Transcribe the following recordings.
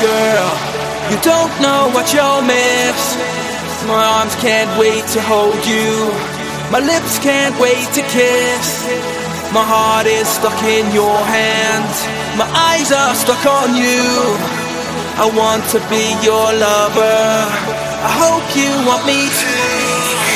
girl. You don't know what you'll miss. My arms can't wait to hold you. My lips can't wait to kiss. My heart is stuck in your hands. My eyes are stuck on you. I want to be your lover. I hope you want me to.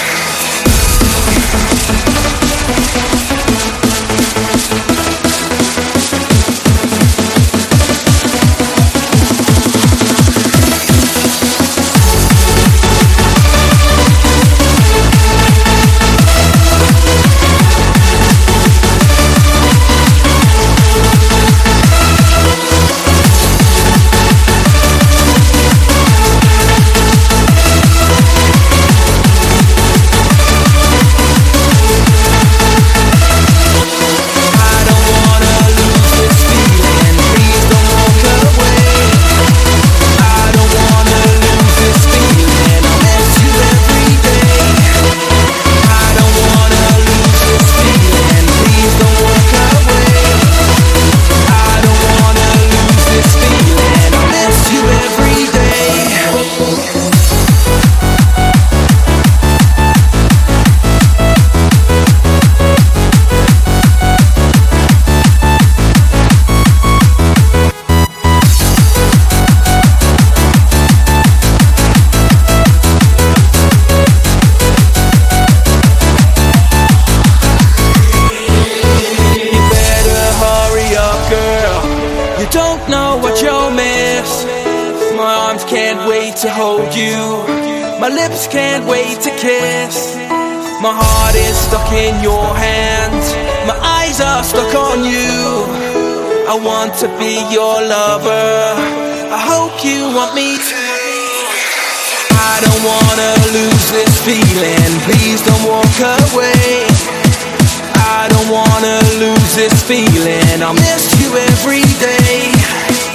Don't know what you'll miss. My arms can't wait to hold you. My lips can't wait to kiss. My heart is stuck in your hands. My eyes are stuck on you. I want to be your lover. I hope you want me to. I don't wanna lose this feeling. Please don't walk away. I don't wanna lose this feeling. I'll miss you every day.